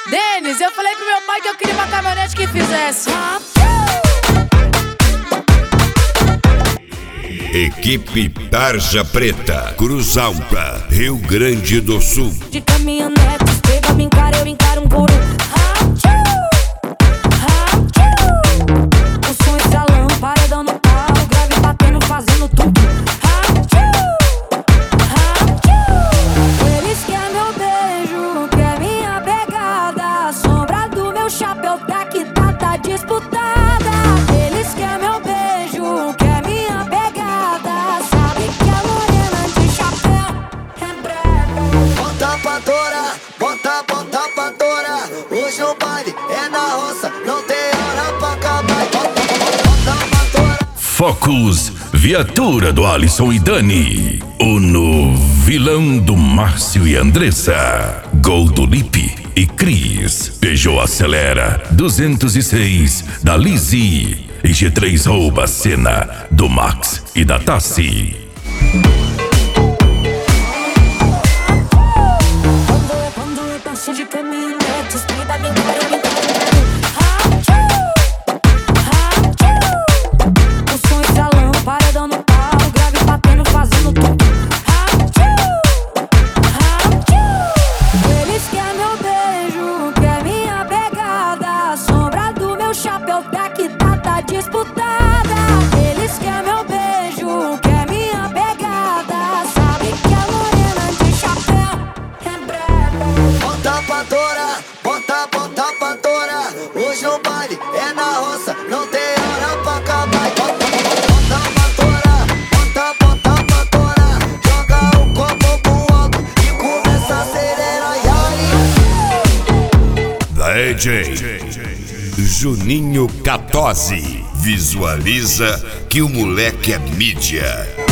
Denis, eu falei pro meu pai que eu queria uma caminhonete que fizesse. Equipe Tarja Preta, Cruz Alta, Rio Grande do Sul. De caminhonete, pega, me encara, eu encaro um por um. O som é salão, paredão no pau, grave batendo, fazendo tudo. Eles querem meu beijo, quer minha pegada. Sombra do meu chapéu tá que tá disputada. Eles querem meu beijo, quer minha pegada. Sabe que a morena de chapéu é brega. Bota pra torar, bota pra torar. Hoje o baile é na roça, não tem hora pra acabar. Bota pra torar. Focus, viatura do Alisson e Dani. Uno, vilão do Márcio e Andressa. Gol do Lipe e Cris. Peugeot Acelera 206 da Lizzy. E G3 rouba a cena do Max e da Tassi. Quando eu passo de caminhonete, espírita bem cara, o som é salão, paredão no pau, grave batendo, fazendo tudo. Eles querem meu beijo, quer minha pegada. Sombra do meu chapéu tá que tá disputada. Eles querem meu beijo, quer minha pegada. Sabe que a morena de chapéu é brega. Bota pra torar, bota pra torar. Hoje o baile é na roça, não tem hora pra acabar. Bota pra torar, bota pra torar. Joga o copo pro alto e começa a acelerar. DJ Juninho Catozzi. Visualiza que o moleque é mídia.